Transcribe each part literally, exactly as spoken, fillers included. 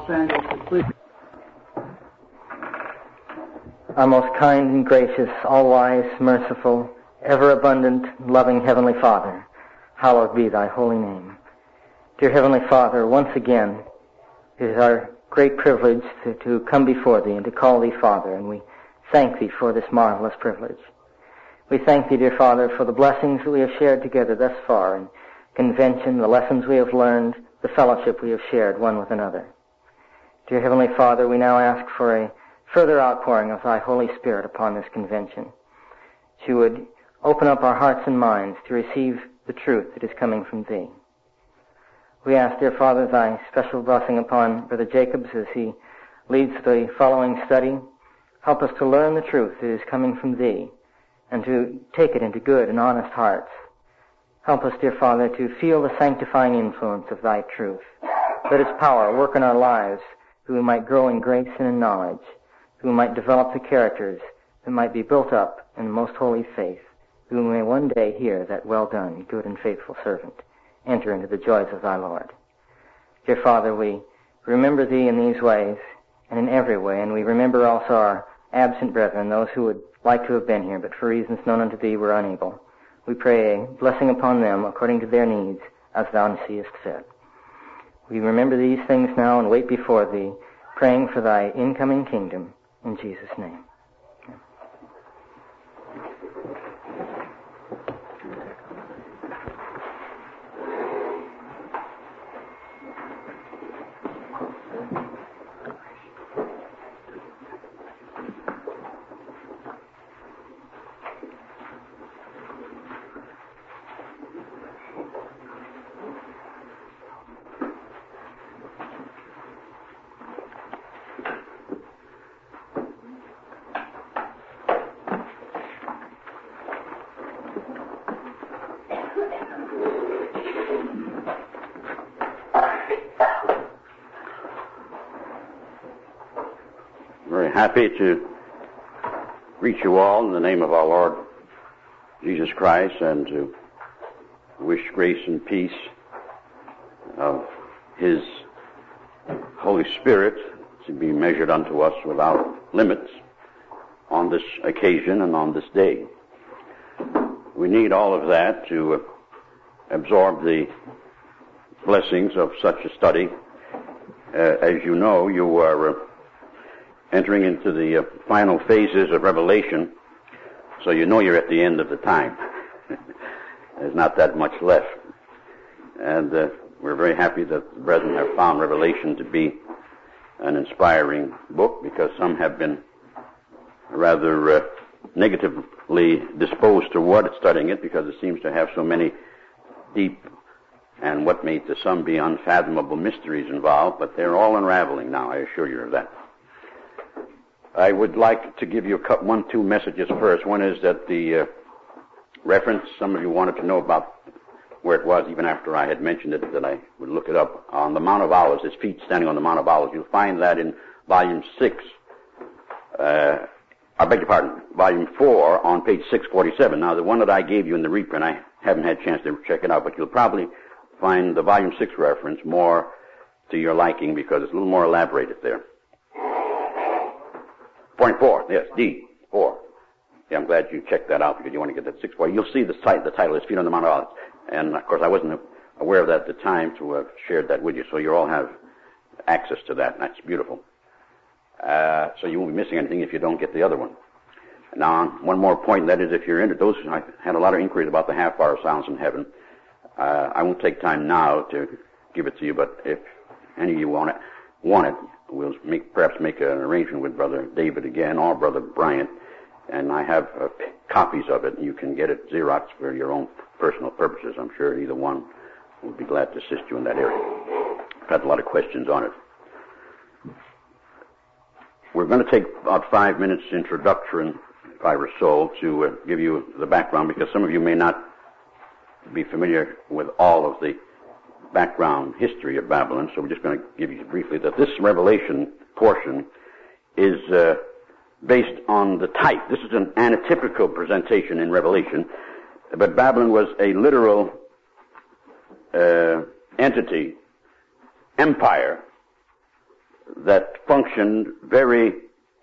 Los Angeles, please. Our most kind and gracious, all-wise, merciful, ever-abundant, loving Heavenly Father, hallowed be thy holy name. Dear Heavenly Father, once again, it is our great privilege to, to come before thee and to call thee Father, and we thank thee for this marvelous privilege. We thank thee, dear Father, for the blessings that we have shared together thus far in convention, the lessons we have learned, the fellowship we have shared one with another. Dear Heavenly Father, we now ask for a further outpouring of thy Holy Spirit upon this convention. That you would open up our hearts and minds to receive the truth that is coming from thee. We ask, dear Father, thy special blessing upon Brother Jacobs as he leads the following study. Help us to learn the truth that is coming from thee and to take it into good and honest hearts. Help us, dear Father, to feel the sanctifying influence of thy truth. Let its power work in our lives that we might grow in grace and in knowledge, that we might develop the characters that might be built up in the most holy faith, that we may one day hear that well done, good and faithful servant, enter into the joys of thy Lord. Dear Father, we remember thee in these ways and in every way, and we remember also our absent brethren, those who would like to have been here, but for reasons known unto thee were unable. We pray a blessing upon them according to their needs, as thou seest fit. We remember these things now and wait before thee, praying for thy incoming kingdom, in Jesus' name. Happy to greet you all in the name of our Lord Jesus Christ and to wish grace and peace of His Holy Spirit to be measured unto us without limits on this occasion and on this day. We need all of that to absorb the blessings of such a study. Uh, as you know, you are uh, entering into the uh, final phases of Revelation, so you know you're at the end of the time. There's not that much left. And uh, we're very happy that the brethren have found Revelation to be an inspiring book, because some have been rather uh, negatively disposed toward studying it, because it seems to have so many deep and what may to some be unfathomable mysteries involved, but they're all unraveling now, I assure you of that. I would like to give you a couple, one, two messages first. One is that the uh, reference, some of you wanted to know about where it was, even after I had mentioned it, that I would look it up, on the Mount of Olives, his feet standing on the Mount of Olives. You'll find that in volume six, uh, I beg your pardon, volume four on page six forty-seven. Now, the one that I gave you in the reprint, I haven't had a chance to check it out, but you'll probably find the volume six reference more to your liking, because it's a little more elaborated there. Point four, yes, D, four. Yeah, I'm glad you checked that out, because you want to get that six four. You'll see the, site, the title is Feet on the Mount of Olives. And, of course, I wasn't aware of that at the time to have shared that with you, so you all have access to that, and that's beautiful. Uh, so you won't be missing anything if you don't get the other one. Now, one more point, and that is if you're into those, I had a lot of inquiries about the half-hour sounds in heaven. Uh, I won't take time now to give it to you, but if any of you want it, want it, we'll make, perhaps make an arrangement with Brother David again, or Brother Bryant, and I have uh, copies of it. You can get it Xerox for your own personal purposes. I'm sure either one will be glad to assist you in that area. I've had a lot of questions on it. We're going to take about five minutes introduction, five or so, to uh, give you the background, because some of you may not be familiar with all of the background history of Babylon, so we're just going to give you briefly that this Revelation portion is uh, based on the type. This is an anatypical presentation in Revelation, but Babylon was a literal uh, entity, empire, that functioned very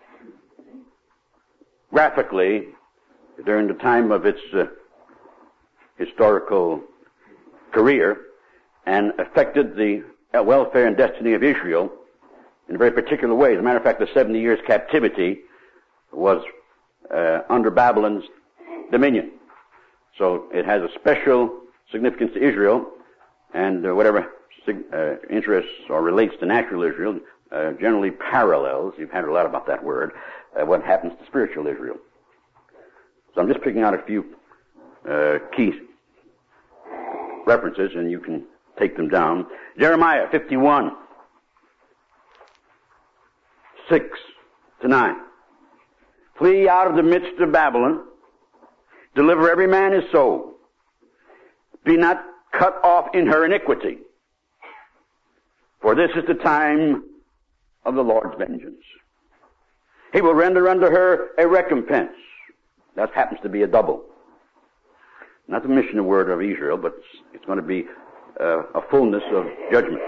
graphically during the time of its uh, historical career and affected the welfare and destiny of Israel in a very particular way. As a matter of fact, the seventy years captivity was uh, under Babylon's dominion. So it has a special significance to Israel, and uh, whatever uh, interests or relates to natural Israel uh, generally parallels, you've heard a lot about that word, uh, what happens to spiritual Israel. So I'm just picking out a few uh, key references, and you can take them down. Jeremiah fifty-one, six to nine. Flee out of the midst of Babylon. Deliver every man his soul. Be not cut off in her iniquity. For this is the time of the Lord's vengeance. He will render unto her a recompense. That happens to be a double. Not the Mishnah word of Israel, but it's going to be uh, a fullness of judgment.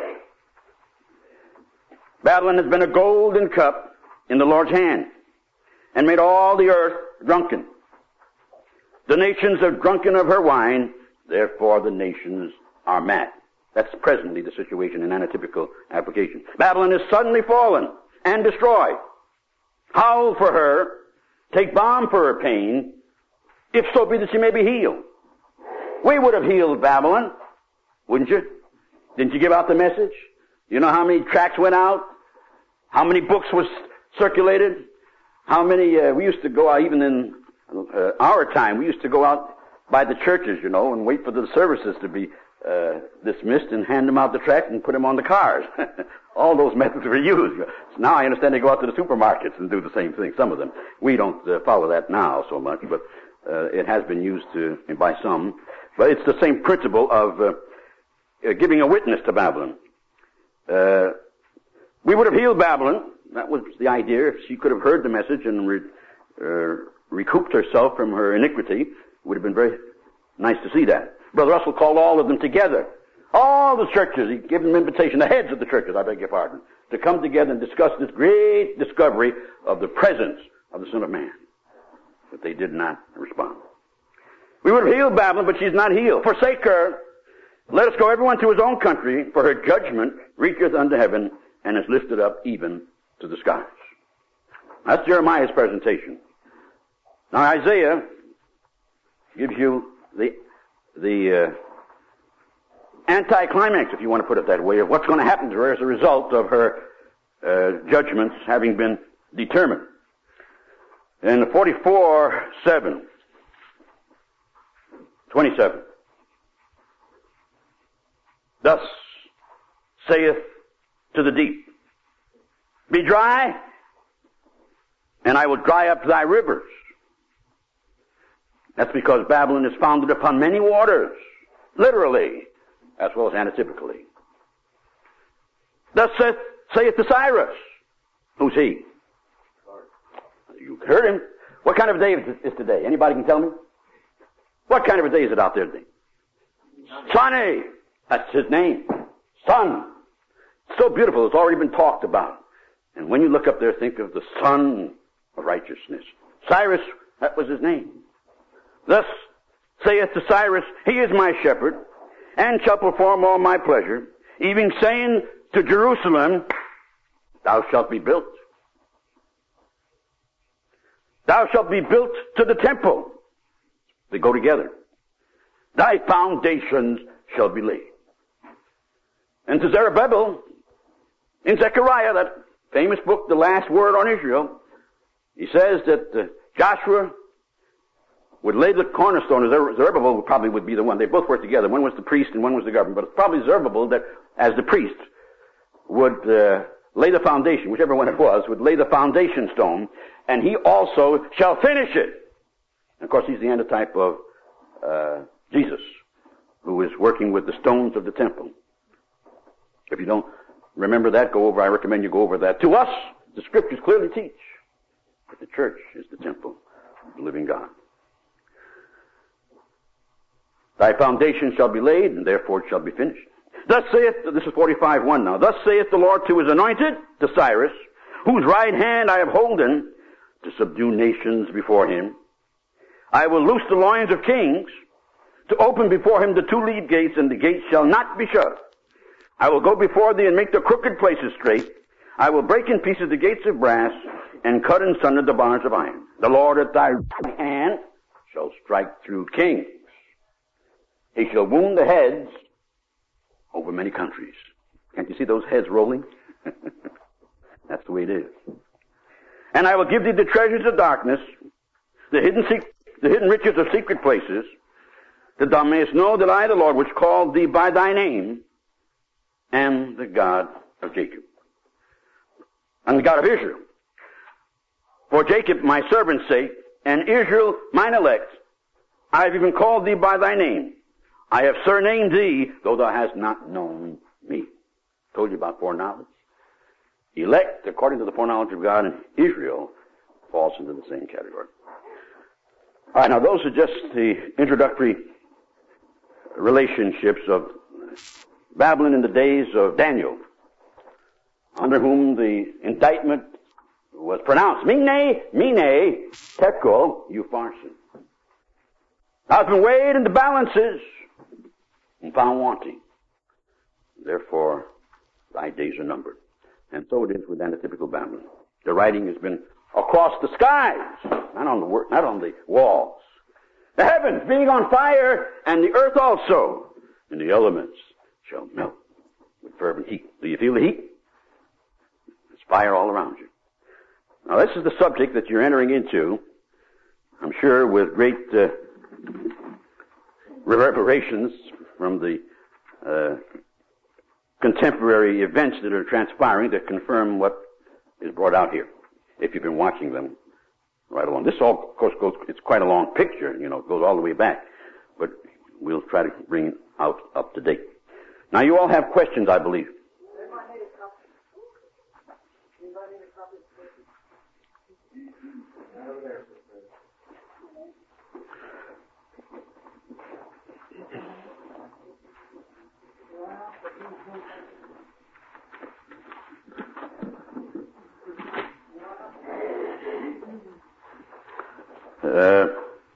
Babylon has been a golden cup in the Lord's hand and made all the earth drunken. The nations are drunken of her wine, therefore the nations are mad. That's presently the situation in anatypical application. Babylon is suddenly fallen and destroyed. Howl for her, take balm for her pain, if so be that she may be healed. We would have healed Babylon, wouldn't you? Didn't you give out the message? You know how many tracts went out? How many books was circulated? How many, uh, we used to go out, even in uh, our time, we used to go out by the churches, you know, and wait for the services to be uh, dismissed and hand them out the tract and put them on the cars. All those methods were used. So now I understand they go out to the supermarkets and do the same thing, some of them. We don't uh, follow that now so much, but uh, it has been used to, by some. But it's the same principle of uh, uh, giving a witness to Babylon. Uh, we would have healed Babylon. That was the idea. If she could have heard the message and re, uh, recouped herself from her iniquity, it would have been very nice to see that. Brother Russell called all of them together. All the churches, he gave them invitation, the heads of the churches, I beg your pardon, to come together and discuss this great discovery of the presence of the Son of Man. But they did not respond. We would have healed Babylon, but she's not healed. Forsake her. Let us go everyone to his own country, for her judgment reacheth unto heaven and is lifted up even to the skies. That's Jeremiah's presentation. Now Isaiah gives you the the uh, anticlimax, if you want to put it that way, of what's going to happen to her as a result of her uh, judgments having been determined. In forty-four seven, twenty-seven, thus saith to the deep, be dry, and I will dry up thy rivers. That's because Babylon is founded upon many waters, literally, as well as anatypically. Thus saith, saith to Cyrus. Who's he? You heard him. What kind of a day is today? Anybody can tell me? What kind of a day is it out there today? Sunny. That's his name. Sun. So beautiful. It's already been talked about. And when you look up there, think of the sun of righteousness. Cyrus, that was his name. Thus saith to Cyrus, he is my shepherd, and shall perform all my pleasure, even saying to Jerusalem, thou shalt be built. Thou shalt be built to the temple. They go together. Thy foundations shall be laid. And to Zerubbabel, in Zechariah, that famous book, The Last Word on Israel, he says that uh, Joshua would lay the cornerstone. Zerubbabel probably would be the one. They both worked together. One was the priest and one was the governor. But it's probably Zerubbabel that, as the priest, would uh, lay the foundation, whichever one it was, would lay the foundation stone, and he also shall finish it. And of course, he's the antitype of uh, Jesus, who is working with the stones of the temple. If you don't remember that, go over, I recommend you go over that. To us, the Scriptures clearly teach that the church is the temple of the living God. Thy foundation shall be laid, and therefore it shall be finished. Thus saith, this is forty-five one now, thus saith the Lord to his anointed, to Cyrus, whose right hand I have holden, to subdue nations before him. I will loose the loins of kings, to open before him the two lead gates, and the gates shall not be shut. I will go before thee and make the crooked places straight. I will break in pieces the gates of brass, and cut in sunder the bars of iron. The Lord at thy right hand shall strike through kings. He shall wound the heads over many countries. Can't you see those heads rolling? That's the way it is. And I will give thee the treasures of darkness, the hidden sec- the hidden riches of secret places, that thou mayest know that I, the Lord, which called thee by thy name, am the God of Jacob, and the God of Israel. For Jacob my servant's sake, and Israel mine elect, I have even called thee by thy name. I have surnamed thee, though thou hast not known me. Told you about foreknowledge. Elect, according to the foreknowledge of God, and Israel falls into the same category. All right, now those are just the introductory relationships of Babylon in the days of Daniel, under whom the indictment was pronounced. Mene, mene, tekel, upharsin. Thou hast been weighed in the balances and found wanting. Therefore, thy days are numbered. And so it is with Anatypical Babylon. The writing has been across the skies, not on the wor- not on the walls. The heavens being on fire, and the earth also, and the elements shall melt with fervent heat. Do you feel the heat? There's fire all around you. Now this is the subject that you're entering into, I'm sure with great uh, reverberations from the uh, contemporary events that are transpiring that confirm what is brought out here, if you've been watching them right along. This all, of course, goes, it's quite a long picture, you know, it goes all the way back, but we'll try to bring it out up to date. Now you all have questions, I believe. Uh,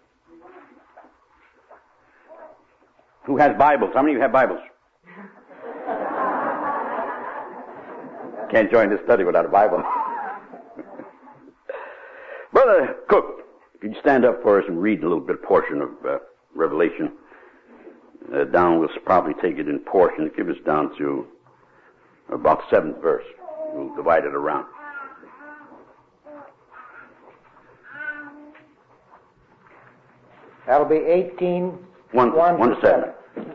who has Bibles? How many of you have Bibles? Can't join this study without a Bible. Brother Cook, could you stand up for us and read a little bit portion of uh, Revelation? Uh, down, we'll probably take it in portions, give us down to about the seventh verse. We'll divide it around. That'll be eighteen, one, one, one to seven. seven.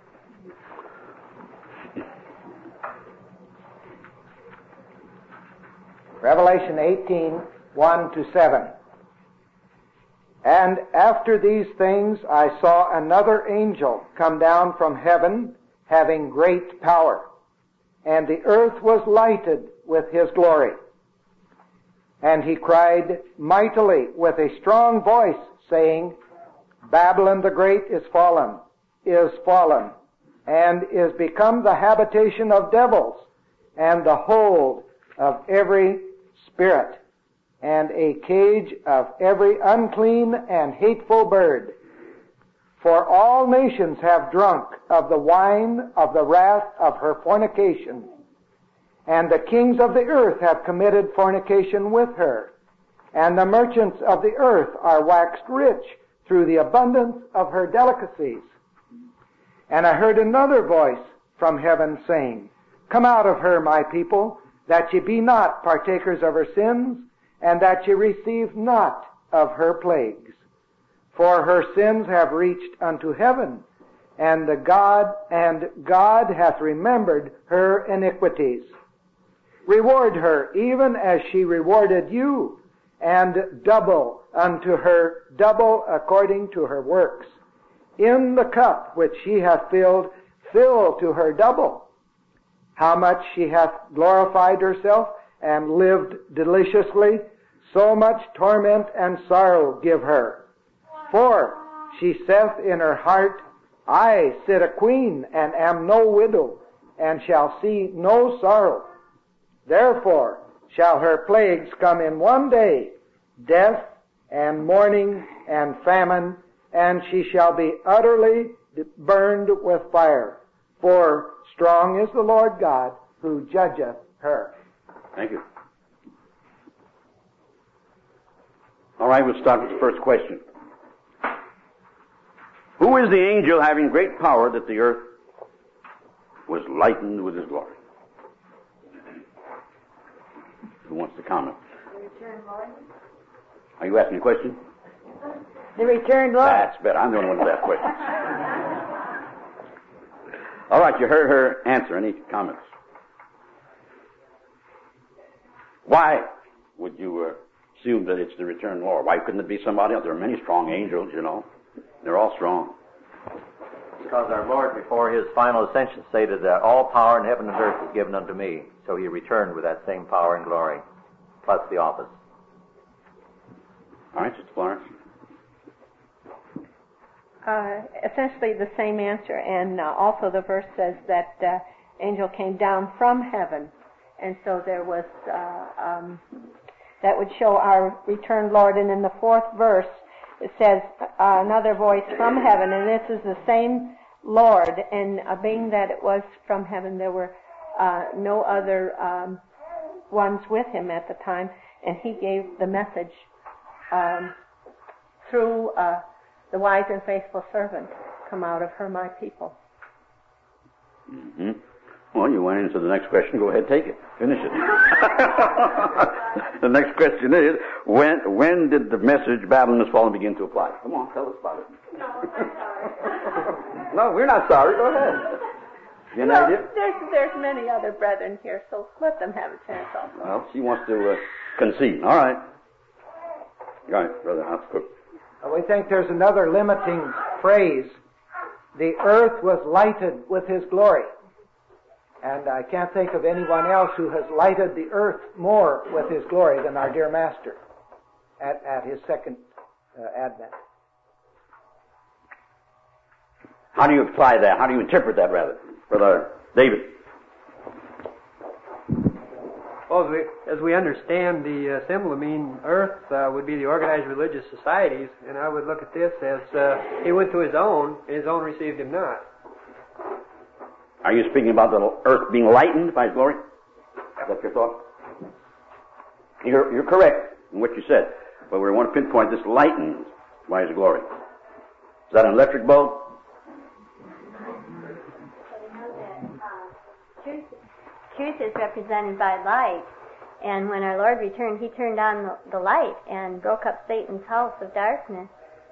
Revelation eighteen, one to seven. And after these things I saw another angel come down from heaven, having great power, and the earth was lighted with his glory. And he cried mightily with a strong voice, saying, Babylon the Great is fallen, is fallen, and is become the habitation of devils, and the hold of every spirit, and a cage of every unclean and hateful bird. For all nations have drunk of the wine of the wrath of her fornication, and the kings of the earth have committed fornication with her, and the merchants of the earth are waxed rich through the abundance of her delicacies. And I heard another voice from heaven saying, Come out of her, my people, that ye be not partakers of her sins, and that ye receive not of her plagues. For her sins have reached unto heaven, and the God and God hath remembered her iniquities. Reward her even as she rewarded you, and double unto her, double according to her works. In the cup which she hath filled, fill to her double. How much she hath glorified herself and lived deliciously, so much torment and sorrow give her. For she saith in her heart, I sit a queen and am no widow, and shall see no sorrow. Therefore shall her plagues come in one day, death and mourning and famine, and she shall be utterly burned with fire. For strong is the Lord God who judgeth her. Thank you. All right, we'll start with the first question. Who is the angel having great power that the earth was lightened with his glory? Who wants to comment? The returned Lord. Are you asking a question? The returned Lord. That's better. I'm the only one who asked questions. All right, you heard her answer. Any comments? Why would you uh, assume that it's the returned Lord? Why couldn't it be somebody else? There are many strong angels, you know. They're all strong. Because our Lord, before his final ascension, stated that all power in heaven and earth is given unto me. So he returned with that same power and glory, plus the office. All right, Sister Florence. Uh, essentially the same answer, and uh, also the verse says that uh, angel came down from heaven, and so there was uh, um, that would show our returned Lord. And in the fourth verse it says uh, another voice from heaven, and this is the same Lord, and uh, being that it was from heaven, there were uh, no other um, ones with him at the time, and he gave the message um, through uh, the wise and faithful servant, come out of her, my people. Mm-hmm. Well, you went into the next question. Go ahead, take it. Finish it. The next question is, when when did the message, Babylon is fallen, begin to apply? Come on, tell us about it. No, I'm sorry. No, we're not sorry. Go ahead. You have well, any idea? there's, there's many other brethren here, so let them have a chance also. Well, she wants to uh, concede. All right. All right, Brother House Cook. We think there's another limiting phrase. The earth was lighted with his glory. And I can't think of anyone else who has lighted the earth more with his glory than our dear Master at, at his second uh, advent. How do you apply that? How do you interpret that, rather? Brother David. Well, as we, as we understand the uh, symbol, I mean, earth uh, would be the organized religious societies, and I would look at this as uh, he went to his own, and his own received him not. Are you speaking about the earth being lightened by his glory? Is that your thought? You're, you're correct in what you said, but we want to pinpoint this lightened by his glory. Is that an electric bulb? Truth, truth is represented by light, and when our Lord returned, he turned on the, the light and broke up Satan's house of darkness.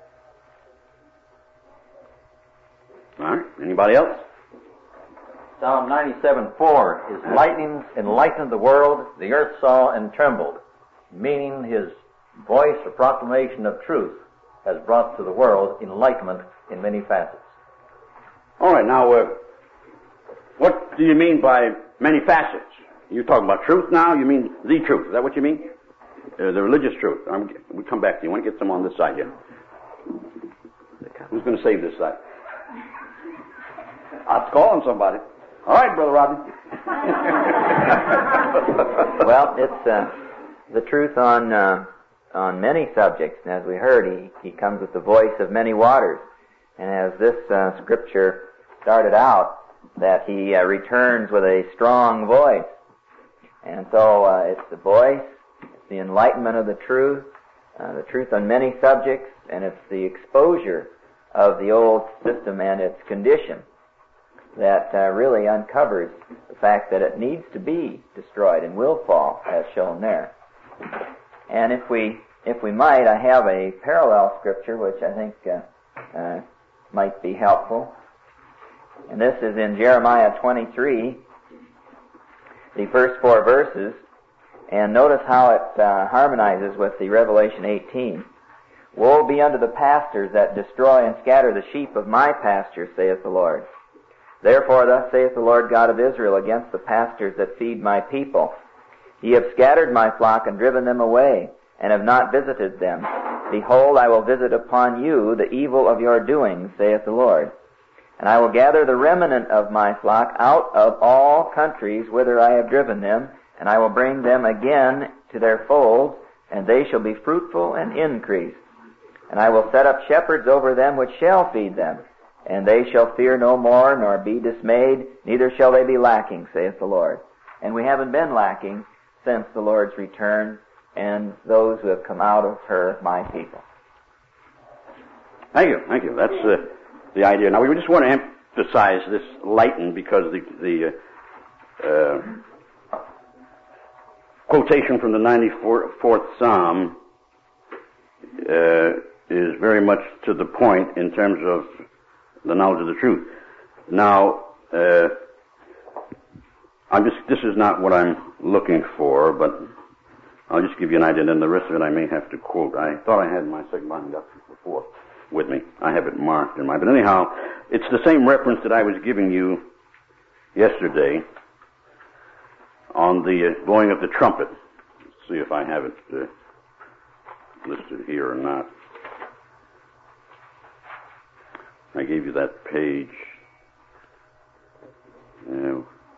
All right. Anybody else? Psalm ninety-seven four, his lightnings enlightened the world, the earth saw and trembled, meaning his voice or proclamation of truth has brought to the world enlightenment in many facets. All right. Now, uh, what do you mean by many facets? You're talking about truth now? You mean the truth? Is that what you mean? Uh, the religious truth. I'm, we come back to you. I want to get some on this side here. Who's going to save this side? I was calling somebody. All right, Brother Rodney. Well, it's uh, the truth on uh, on many subjects. And as we heard, he, he comes with the voice of many waters. And as this uh, scripture started out, that he uh, returns with a strong voice. And so uh, it's the voice, it's the enlightenment of the truth, uh, the truth on many subjects, and it's the exposure of the old system and its condition that uh, really uncovers the fact that it needs to be destroyed and will fall, as shown there. And if we if we might, I have a parallel scripture which I think uh, uh, might be helpful. And this is in Jeremiah twenty-three, the first four verses. And notice how it uh, harmonizes with the Revelation eighteen. Woe be unto the pastors that destroy and scatter the sheep of my pasture, saith the Lord. Therefore thus saith the Lord God of Israel against the pastors that feed my people. Ye have scattered my flock and driven them away, and have not visited them. Behold, I will visit upon you the evil of your doings, saith the Lord. And I will gather the remnant of my flock out of all countries whither I have driven them, and I will bring them again to their folds, and they shall be fruitful and increase. And I will set up shepherds over them which shall feed them, and they shall fear no more, nor be dismayed, neither shall they be lacking, saith the Lord. And we haven't been lacking since the Lord's return, and those who have come out of her, my people. Thank you, thank you. That's uh, the idea. Now, we just want to emphasize this lighten because the, the uh, uh, quotation from the ninety-fourth Psalm uh, is very much to the point in terms of the knowledge of the truth. Now, uh, I'm just, this is not what I'm looking for, but I'll just give you an idea, and then the rest of it I may have to quote. I thought I had my second line up before with me. I have it marked in my, but anyhow, it's the same reference that I was giving you yesterday on the uh, blowing of the trumpet. Let's see if I have it uh, listed here or not. I gave you that page. Uh,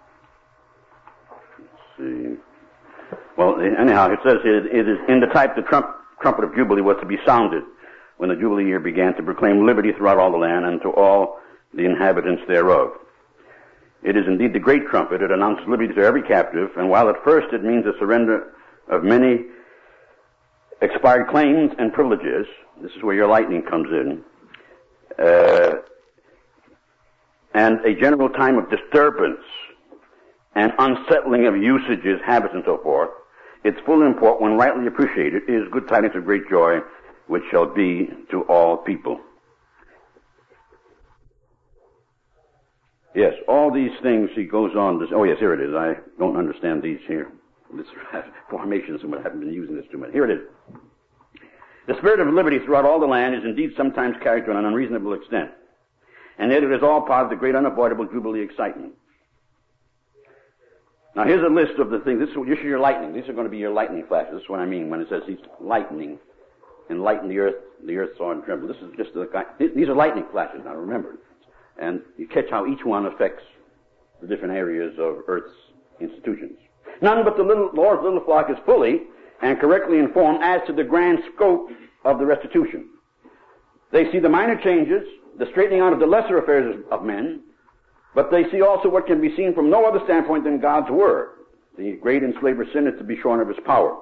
let's see. Well, anyhow, it says it, it is in the type the trump, trumpet of Jubilee was to be sounded when the Jubilee year began to proclaim liberty throughout all the land and to all the inhabitants thereof. It is indeed the great trumpet. It announces liberty to every captive, and while at first it means a surrender of many expired claims and privileges, this is where your lightning comes in, uh, and a general time of disturbance and unsettling of usages, habits, and so forth, its full import, when rightly appreciated, is good tidings of great joy, which shall be to all people. Yes, all these things he goes on to, oh yes, here it is. I don't understand these here. This formation, someone haven't been using this too much. Here it is. The spirit of liberty throughout all the land is indeed sometimes carried to an unreasonable extent, and yet it is all part of the great unavoidable Jubilee excitement. Now here's a list of the things. This is, this is your lightning. These are going to be your lightning flashes. This is what I mean when it says he's lightning. And lighten the earth, the earth saw and trembled. This is just the kind, these are lightning flashes, now remember. And you catch how each one affects the different areas of Earth's institutions. None but the little, Lord's little flock is fully and correctly informed as to the grand scope of the restitution. They see the minor changes, the straightening out of the lesser affairs of men, but they see also what can be seen from no other standpoint than God's Word. The great enslaver sin is to be shorn of his power.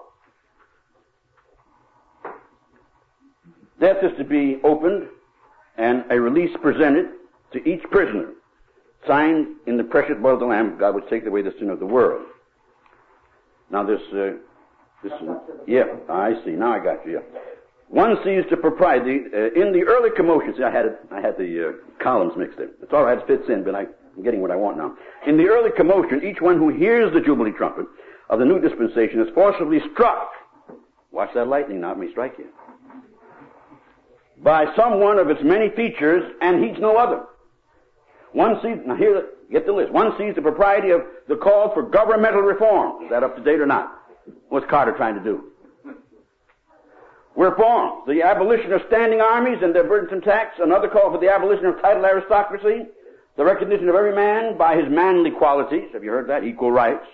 Death is to be opened and a release presented to each prisoner, signed in the precious blood of the Lamb, God would take away the sin of the world. Now this, uh, this, uh, yeah, I see. Now I got you. Yeah. One sees the propriety uh, in the early commotion. See, I had it, I had the uh, columns mixed in. It's all right, it fits in, but I, I'm getting what I want now. In the early commotion, each one who hears the Jubilee trumpet of the new dispensation is forcibly struck. Watch that lightning, not me strike you. By some one of its many features, and heeds no other. One sees, now here, get the list. One sees the propriety of the call for governmental reform. Is that up to date or not? What's Carter trying to do? Reform. The abolition of standing armies and their burdensome tax. Another call for the abolition of titled aristocracy. The recognition of every man by his manly qualities. Have you heard that? Equal rights.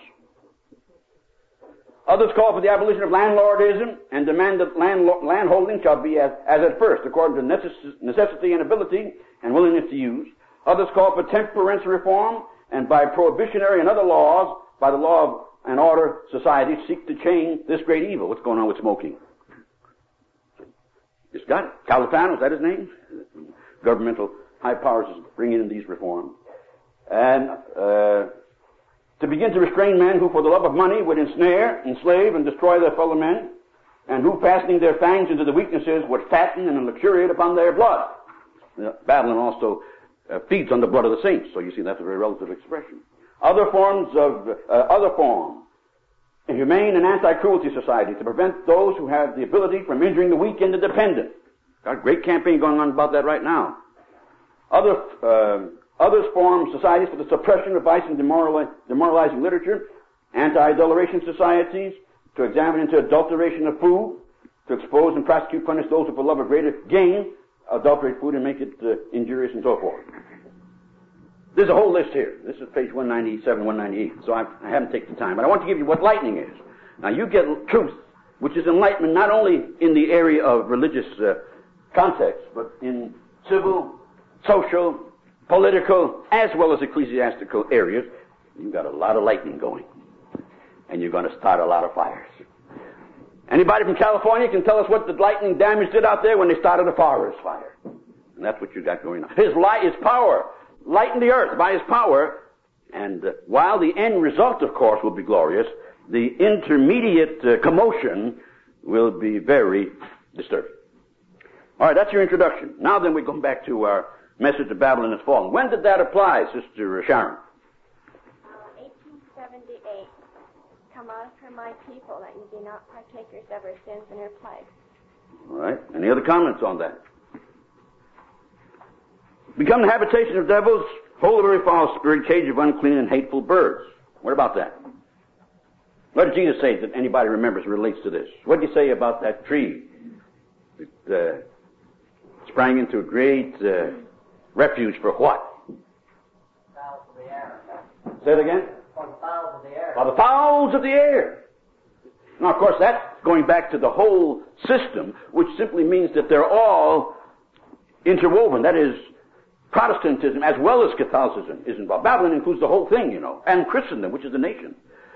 Others call for the abolition of landlordism and demand that land, landholding shall be as, as at first, according to necess- necessity and ability and willingness to use. Others call for temperance reform, and by prohibitionary and other laws, by the law of and order society, seek to change this great evil. What's going on with smoking? It's got it. Califano, is that his name? Governmental high powers is bringing in these reforms. And uh, to begin to restrain men who for the love of money would ensnare, enslave, and destroy their fellow men, and who, fastening their fangs into the weaknesses, would fatten and luxuriate upon their blood. Uh, Babylon also uh, feeds on the blood of the saints, so you see that's a very relative expression. Other forms of, uh, other form, a humane and anti-cruelty society to prevent those who have the ability from injuring the weak and the dependent. Got a great campaign going on about that right now. Other, uh, others form societies for the suppression of vice and demorali- demoralizing literature, anti-adulteration societies, to examine into adulteration of food, to expose and prosecute, punish those who for love of greater gain adulterate food and make it uh, injurious and so forth. There's a whole list here. This is page one ninety-seven, one ninety-eight, so I, I haven't taken the time. But I want to give you what lightning is. Now, you get truth, which is enlightenment not only in the area of religious uh, context, but in civil, social, political, as well as ecclesiastical areas. You've got a lot of lightning going. And you're going to start a lot of fires. Anybody from California can tell us what the lightning damage did out there when they started a forest fire. And that's what you got going on. His light, his power, lightened the earth by his power. And uh, while the end result, of course, will be glorious, the intermediate uh, commotion will be very disturbing. All right, that's your introduction. Now then we come back to our message of Babylon has fallen. When did that apply, Sister Sharon? Uh, eighteen seventy-eight. Come out from my people, that you be not partakers of her sins and her plagues. All right. Any other comments on that? Become the habitation of devils, hold of every foul spirit, cage of unclean and hateful birds. What about that? What did Jesus say that anybody remembers relates to this? What did he say about that tree that uh, sprang into a great uh, refuge for what? Fowls of the air. Say it again? For the fowls of the air. For the fowls of the air. Now, of course, that's going back to the whole system, which simply means that they're all interwoven. That is, Protestantism as well as Catholicism is involved. Babylon includes the whole thing, you know, and Christendom, which is the nation.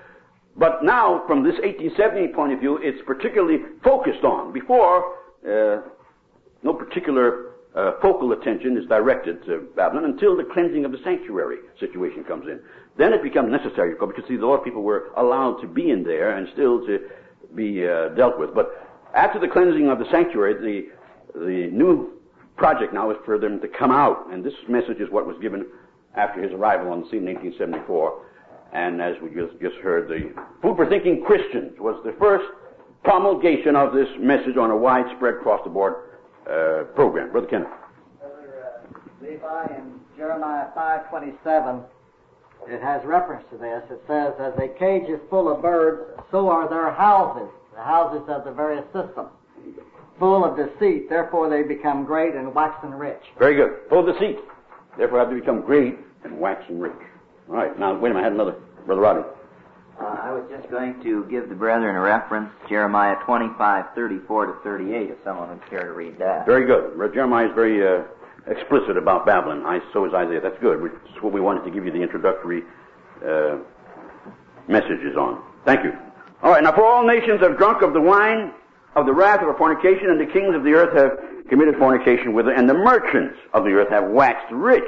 But now, from this eighteen seventy point of view, it's particularly focused on. Before, uh, no particular uh, focal attention is directed to Babylon until the cleansing of the sanctuary situation comes in. Then it becomes necessary, because see, the Lord people were allowed to be in there and still to be uh, dealt with. But after the cleansing of the sanctuary, the the new project now is for them to come out. And this message is what was given after his arrival on the scene in eighteen seventy-four. And as we just, just heard, the Food for Thinking Christians was the first promulgation of this message on a widespread, across-the-board uh, program. Brother Kenneth. Brother uh, Levi, in Jeremiah five twenty-seven, it has reference to this. It says, as a cage is full of birds, so are their houses, the houses of the various systems, full of deceit. Therefore they become great and waxen rich. Very good. Full of deceit. Therefore have to become great and waxen rich. All right. Now, wait a minute. I had another. Brother Rodney. Uh, I was just going to give the brethren a reference, Jeremiah twenty-five, thirty-four to thirty-eight, if someone would care to read that. Very good. Jeremiah is very uh, explicit about Babylon. I, so is Isaiah. That's good. That's what we wanted to give you the introductory uh, messages on. Thank you. All right. Now, for all nations have drunk of the wine of the wrath of her fornication, and the kings of the earth have committed fornication with her, and the merchants of the earth have waxed rich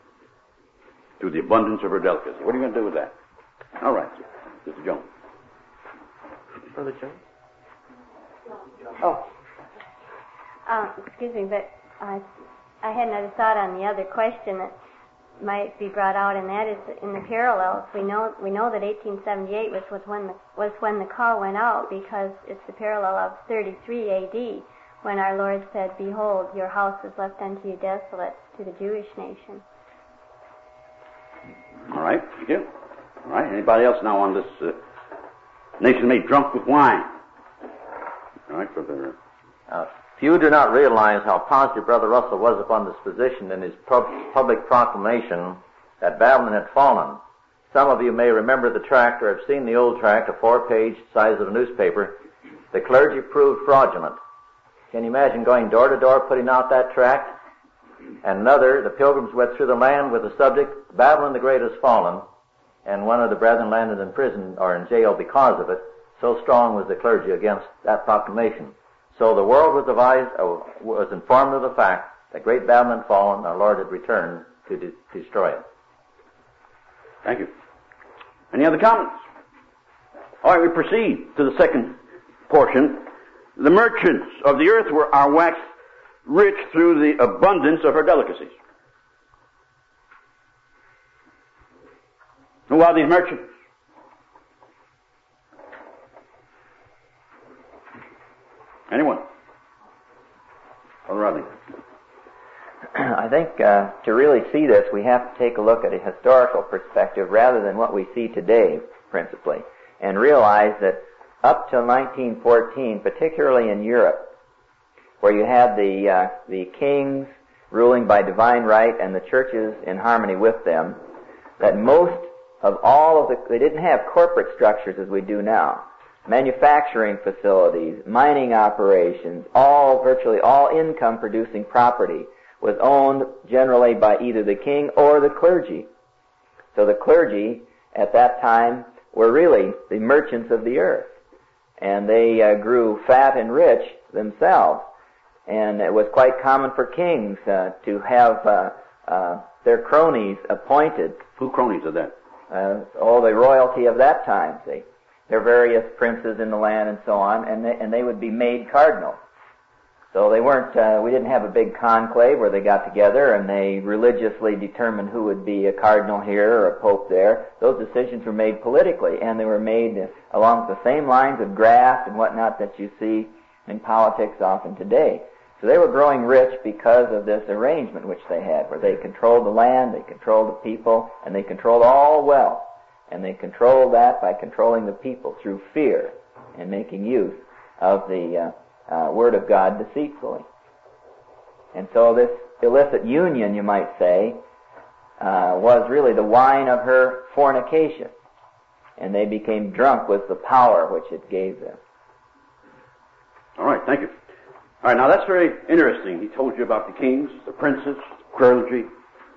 through the abundance of her delicacy. What are you going to do with that? All right, Sister Jones. Brother Jones? Oh. Uh, excuse me, but I, I had another thought on the other question that might be brought out, and that is in the parallels. We know we know that eighteen seventy-eight was when the, was when the call went out, because it's the parallel of thirty-three A D when our Lord said, "Behold, your house is left unto you desolate," to the Jewish nation. All right, thank you. All right, anybody else now on this uh, nation made drunk with wine? All right, Brother. Uh, few do not realize how positive Brother Russell was upon this position in his pub- public proclamation that Babylon had fallen. Some of you may remember the tract, or have seen the old tract, a four-page size of a newspaper. The clergy proved fraudulent. Can you imagine going door to door putting out that tract? And another, the pilgrims went through the land with the subject, Babylon the Great has fallen, and one of the brethren landed in prison or in jail because of it. So strong was the clergy against that proclamation. So the world was advised, uh, was informed of the fact that great Babylon had fallen, our Lord had returned to de- destroy it. Thank you. Any other comments? All right, we proceed to the second portion. The merchants of the earth were are waxed rich through the abundance of her delicacies. Who are these merchants? Anyone? Brother Rodney. I think uh, to really see this, we have to take a look at a historical perspective rather than what we see today, principally, and realize that up till nineteen fourteen, particularly in Europe, where you had the uh, the kings ruling by divine right, and the churches in harmony with them, that most of all of the, they didn't have corporate structures as we do now. Manufacturing facilities, mining operations, all, virtually all income producing property was owned generally by either the king or the clergy. So the clergy at that time were really the merchants of the earth. And they uh, grew fat and rich themselves. And it was quite common for kings uh, to have uh, uh, their cronies appointed. Who cronies are that? Uh, all the royalty of that time, see. There are various princes in the land and so on, and they, and they would be made cardinals. So they weren't, uh, we didn't have a big conclave where they got together and they religiously determined who would be a cardinal here or a pope there. Those decisions were made politically, and they were made along the same lines of graft and whatnot that you see in politics often today. So they were growing rich because of this arrangement which they had, where they controlled the land, they controlled the people, and they controlled all wealth. And they controlled that by controlling the people through fear and making use of the uh, Uh, Word of God deceitfully. And so this illicit union, you might say, uh, was really the wine of her fornication. And they became drunk with the power which it gave them. All right, thank you. All right, now that's very interesting. He told you about the kings, the princes, the clergy,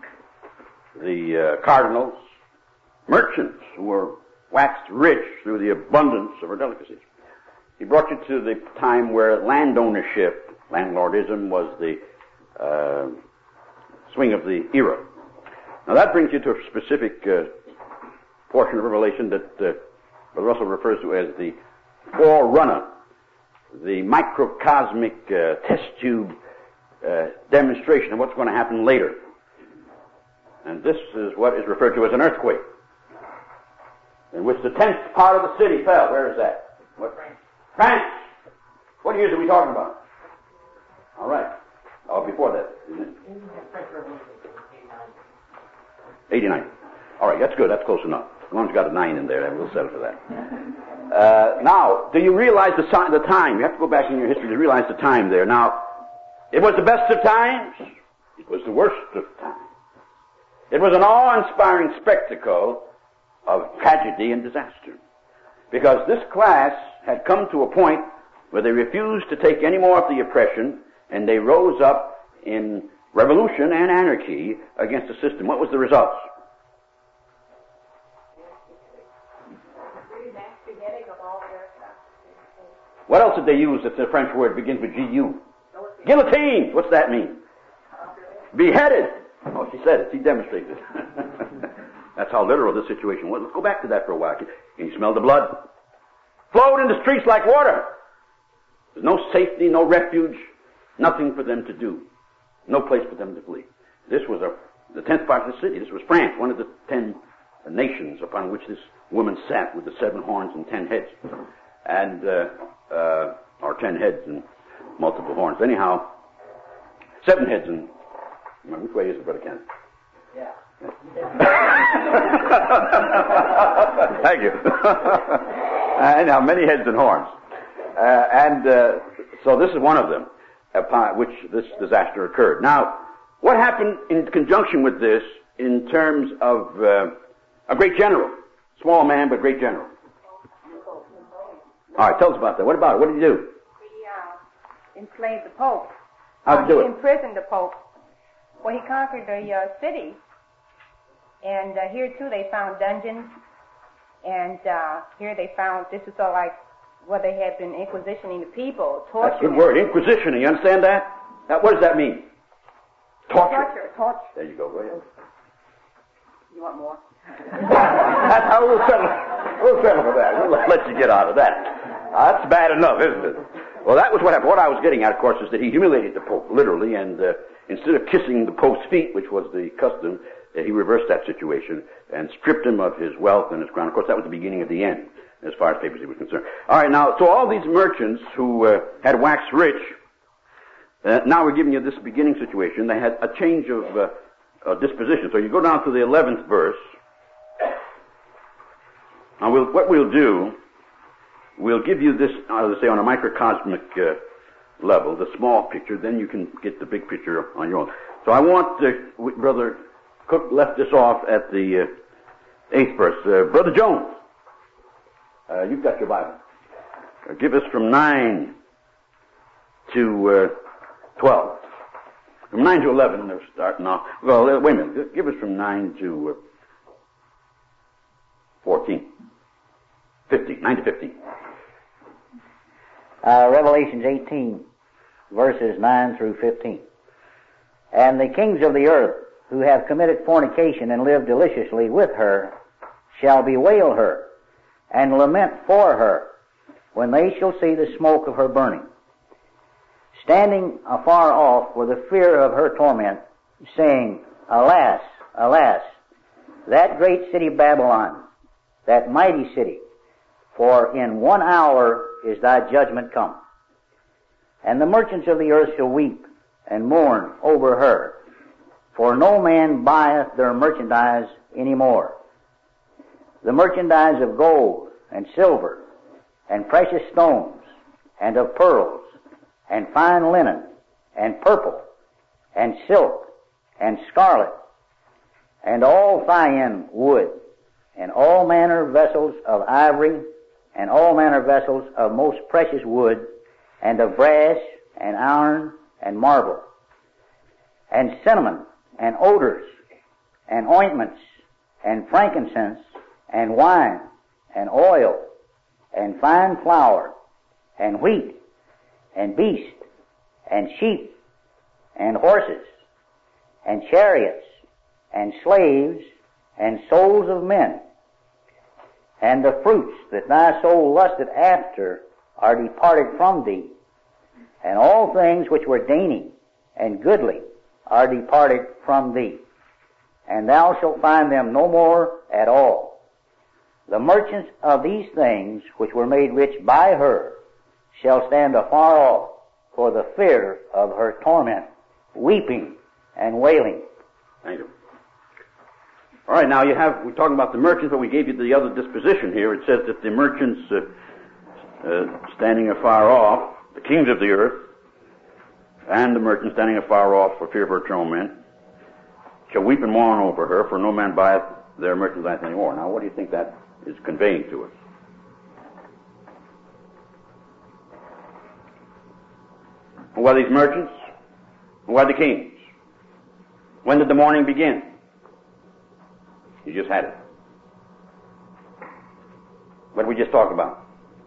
the uh, cardinals, merchants who were waxed rich through the abundance of her delicacies. He brought you to the time where land ownership, landlordism, was the uh, swing of the era. Now that brings you to a specific uh, portion of Revelation that uh, Brother Russell refers to as the forerunner, the microcosmic uh, test tube uh, demonstration of what's going to happen later. And this is what is referred to as an earthquake, in which the tenth part of the city fell. Where is that? What? France. What years are we talking about? All right. Oh, before that, isn't it? eighty-nine. All right, that's good. That's close enough. As long as you got a nine in there, then we'll settle for that. Uh, now, do you realize the, si- the time? You have to go back in your history to realize the time there. Now, it was the best of times. It was the worst of times. It was an awe-inspiring spectacle of tragedy and disaster. Because this class had come to a point where they refused to take any more of the oppression, and they rose up in revolution and anarchy against the system. What was the result? What else did they use? It's a French word, begins with G U. Guillotine! What's that mean? Beheaded! Oh, she said it. She demonstrated it. That's how literal this situation was. Let's go back to that for a while. Can you smell the blood? Flowed in the streets like water. There's no safety, no refuge, nothing for them to do. No place for them to flee. This was a, the tenth part of the city. This was France, one of the ten nations upon which this woman sat with the seven horns and ten heads. And, uh, uh, or ten heads and multiple horns. Anyhow, seven heads and, which way is it, Brother Ken? Yeah. Thank you. Anyhow, many heads and horns. Uh, and uh, so this is one of them, upon which this disaster occurred. Now, what happened in conjunction with this in terms of uh, a great general? Small man, but great general. All right, tell us about that. What about it? What did he do? He uh, enslaved the Pope. How'd he do it? He imprisoned the Pope. Well, he conquered the uh, city. And uh, here, too, they found dungeons. And uh, here they found, this is all like where they had been inquisitioning the people, torturing That's a good word, inquisitioning. You understand that? Now, what does that mean? Torture. Torture, torture. There you go. Go ahead. You want more? That's how we'll settle. We'll settle for that. We'll let you get out of that. Uh, that's bad enough, isn't it? Well, that was what happened. What I was getting at, of course, is that he humiliated the Pope, literally, and uh, instead of kissing the Pope's feet, which was the custom, uh, he reversed that situation and stripped him of his wealth and his crown. Of course, that was the beginning of the end, as far as papacy was concerned. All right, now, so all these merchants who uh, had waxed rich, uh, now we're giving you this beginning situation. They had a change of uh, uh, disposition. So you go down to the eleventh verse. Now, we'll, what we'll do, we'll give you this, I would say, on a microcosmic uh, level, the small picture, then you can get the big picture on your own. So I want, uh, Brother Cook left this off at the uh, eighth verse. Uh, Brother Jones, uh, you've got your Bible. Uh, give us from nine to uh, twelve. From nine to eleven, they're starting off. Well, uh, wait a minute. Give us from nine to uh, fourteen. fifteen. nine to fifteen. Uh, Revelations eighteen, verses nine through fifteen. And the kings of the earth, who have committed fornication and lived deliciously with her, shall bewail her, and lament for her, when they shall see the smoke of her burning, standing afar off for the fear of her torment, saying, Alas, alas, that great city Babylon, that mighty city, for in one hour is thy judgment come. And the merchants of the earth shall weep and mourn over her, for no man buyeth their merchandise any more. The merchandise of gold and silver and precious stones and of pearls and fine linen and purple and silk and scarlet and all fine wood and all manner vessels of ivory and all manner vessels of most precious wood and of brass and iron and marble, and cinnamon, and odors, and ointments, and frankincense, and wine, and oil, and fine flour, and wheat, and beast, and sheep, and horses, and chariots, and slaves, and souls of men. And the fruits that thy soul lusted after are departed from thee, and all things which were dainty and goodly are departed from thee, and thou shalt find them no more at all. The merchants of these things which were made rich by her shall stand afar off for the fear of her torment, weeping and wailing. Thank you. All right, now you have, we're talking about the merchants, but we gave you the other disposition here. It says that the merchants uh, uh, standing afar off, the kings of the earth, and the merchants standing afar off for fear of her torment, shall weep and mourn over her, for no man buyeth their merchandise any more. Now, what do you think that is conveying to us? Who are these merchants? Who are the kings? When did the mourning begin? You just had it. What did we just talk about?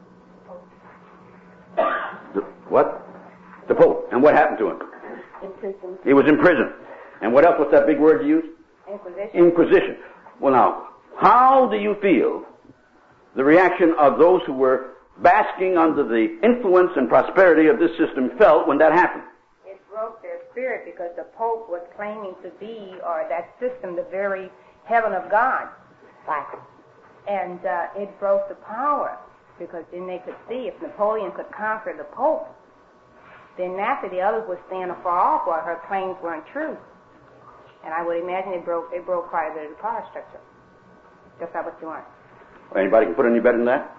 The, what? The Pope. And what happened to him? Imprisoned. He was in prison. And what else? What's that big word you used? Inquisition. Inquisition. Well, now, how do you feel the reaction of those who were basking under the influence and prosperity of this system felt when that happened? It broke their spirit because the Pope was claiming to be, or that system, the very heaven of God. Right. And uh, it broke the power, because then they could see if Napoleon could conquer the Pope, then after the others would stand afar off while her claims weren't true. And I would imagine it broke it broke quite a bit of the power structure. Just not what you want. Anybody can put any better than that?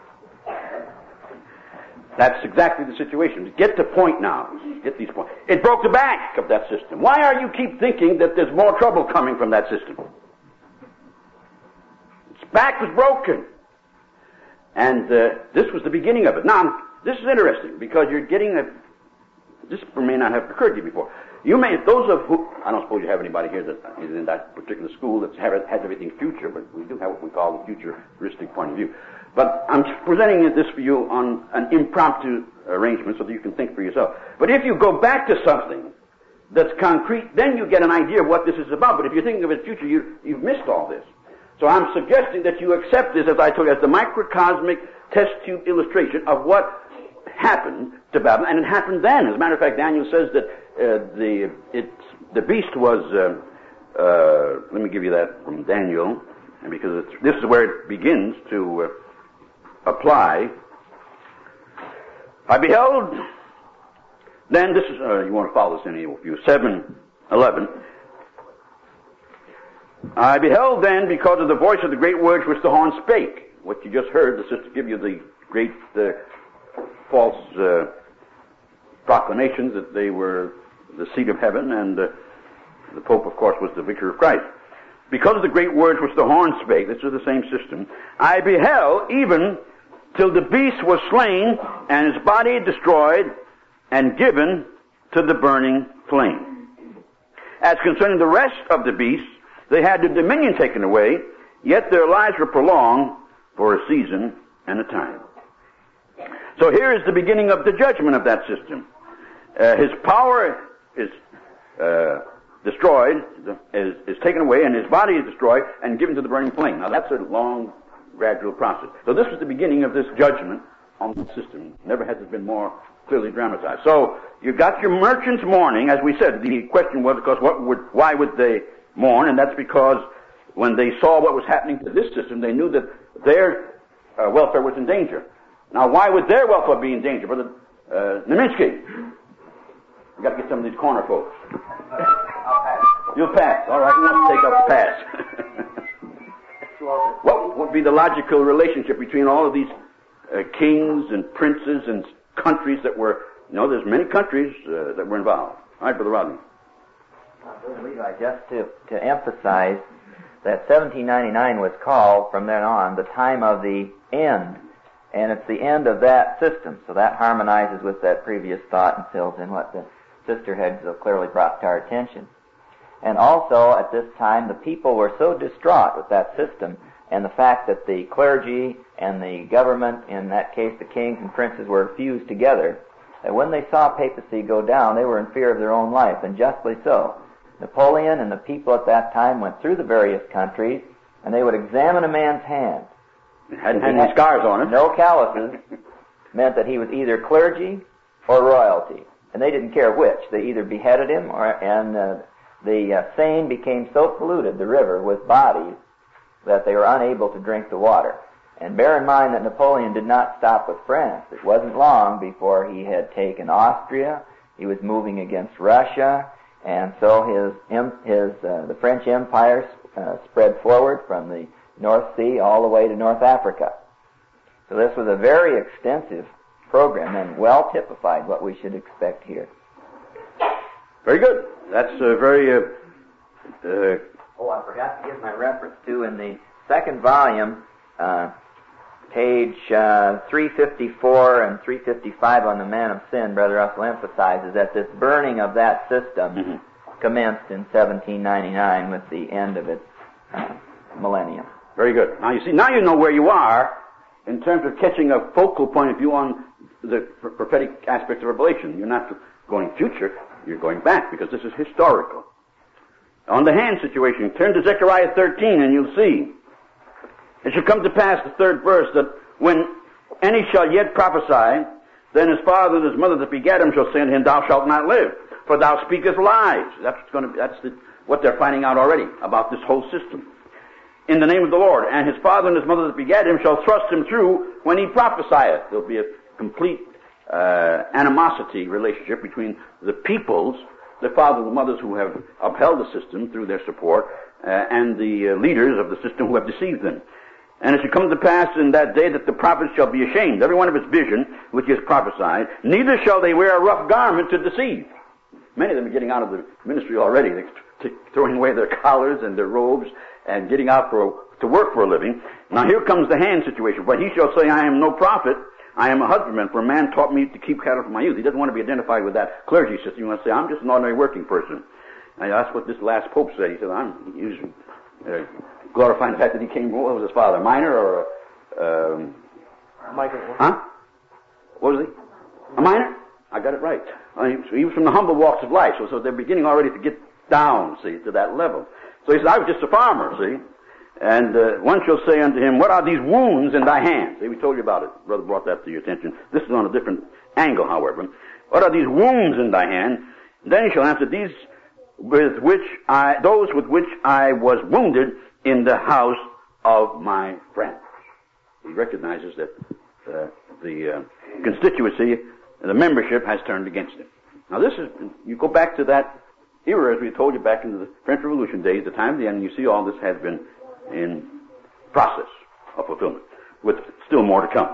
That's exactly the situation. Get the point now. Get these points. It broke the back of that system. Why are you keep thinking that there's more trouble coming from that system? Its back was broken. And uh, this was the beginning of it. Now, this is interesting because you're getting a... This may not have occurred to you before. You may, those of who... I don't suppose you have anybody here that is in that particular school that has everything future, but we do have what we call the futuristic point of view. But I'm presenting this for you on an impromptu arrangement so that you can think for yourself. But if you go back to something that's concrete, then you get an idea of what this is about. But if you're thinking of its future, you, you've missed all this. So I'm suggesting that you accept this, as I told you, as the microcosmic test tube illustration of what happened to Babylon. And it happened then. As a matter of fact, Daniel says that uh, the it, the beast was, uh, uh, let me give you that from Daniel, and because it's, this is where it begins to uh, apply. I beheld, then this is, uh, you want to follow this in your view, seven eleven. I beheld then, because of the voice of the great words which the horn spake. What you just heard, the sister give you the great uh, false uh, proclamations that they were the seat of heaven and uh, The Pope, of course, was the vicar of Christ. Because of the great words which the horn spake, this is the same system, I beheld even till the beast was slain, and his body destroyed, and given to the burning flame. As concerning the rest of the beasts, they had their dominion taken away, yet their lives were prolonged for a season and a time. So here is the beginning of the judgment of that system. Uh, his power is uh, destroyed, is, is taken away, and his body is destroyed and given to the burning flame. Now that's a long, gradual process. So this was the beginning of this judgment on the system. Never has it been more clearly dramatized. So you got your merchants mourning, as we said. The question was, of course, what would, why would they mourn? And that's because when they saw what was happening to this system, they knew that their uh, welfare was in danger. Now, why would their welfare be in danger? Brother uh, Neminsky, we got to get some of these corner folks. I'll pass. You'll pass. All right, you want to take up the pass. What would be the logical relationship between all of these uh, kings and princes and countries that were, you know, there's many countries uh, that were involved. All right, Brother Rodney. Brother Levi, just to, to emphasize that seventeen ninety-nine was called, from then on, the time of the end. And it's the end of that system. So that harmonizes with that previous thought and fills in what the sister had so clearly brought to our attention. And also, at this time, the people were so distraught with that system and the fact that the clergy and the government, in that case the kings and princes, were fused together, that when they saw papacy go down, they were in fear of their own life, and justly so. Napoleon and the people at that time went through the various countries, and they would examine a man's hand. It hadn't had any scars on it. No calluses meant that he was either clergy or royalty, and they didn't care which. They either beheaded him, or and uh, the uh, Seine became so polluted, the river, with bodies, that they were unable to drink the water. And bear in mind that Napoleon did not stop with France. It wasn't long before he had taken Austria. He was moving against Russia, and so his his uh, the French Empire uh, spread forward from the North Sea all the way to North Africa. So this was a very extensive program and well typified what we should expect here. Very good. That's a very... Uh, uh, oh, I forgot to give my reference to in the second volume, uh, page uh, three fifty-four and three fifty-five on the Man of Sin. Brother Russell emphasizes that this burning of that system mm-hmm. commenced in seventeen ninety-nine with the end of its uh, millennium. Very good. Now you see, now you know where you are in terms of catching a focal point of view on the prophetic aspects of Revelation. You're not going future, you're going back, because this is historical. On the hand situation, turn to Zechariah thirteen and you'll see. It shall come to pass, the third verse, that when any shall yet prophesy, then his father and his mother that begat him shall say unto him, Thou shalt not live, for thou speakest lies. That's going to be, that's the, what they're finding out already about this whole system. In the name of the Lord, and his father and his mother that begat him shall thrust him through when he prophesieth. There'll be a complete uh, animosity relationship between the peoples, the fathers and mothers who have upheld the system through their support, uh, and the uh, leaders of the system who have deceived them. And it shall come to pass in that day that the prophets shall be ashamed, every one of his vision which is prophesied, neither shall they wear a rough garment to deceive. Many of them are getting out of the ministry already. They're t- throwing away their collars and their robes and getting out for to work for a living. Now here comes the hand situation. But he shall say, I am no prophet, I am a husbandman, for a man taught me to keep cattle from my youth. He doesn't want to be identified with that clergy system. He wants to say, I'm just an ordinary working person. And that's what this last pope said. He said, I'm usually uh, glorifying the fact that he came, what was his father, a miner or a... Um, Michael. Huh? What was he? A miner? I got it right. I mean, so he was from the humble walks of life, so, so they're beginning already to get down, see, to that level. So he said, I was just a farmer, see. And uh, one shall say unto him, what are these wounds in thy hands? See, we told you about it. Brother brought that to your attention. This is on a different angle, however. What are these wounds in thy hand? Then he shall answer, these with which I, those with which I was wounded in the house of my friends. He recognizes that uh, the uh, constituency, the membership has turned against him. Now this is, you go back to that era, as we told you, back in the French Revolution days, the time of the end, and you see all this has been in process of fulfillment, with still more to come.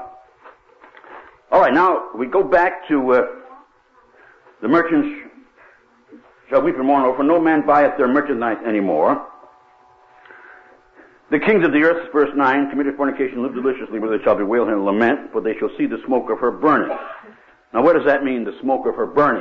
All right, now we go back to uh, the merchants shall weep and mourn over, for no man buyeth their merchandise anymore. The kings of the earth, verse nine, committed fornication, live deliciously, where they shall bewail her and lament, for they shall see the smoke of her burning. Now what does that mean, the smoke of her burning?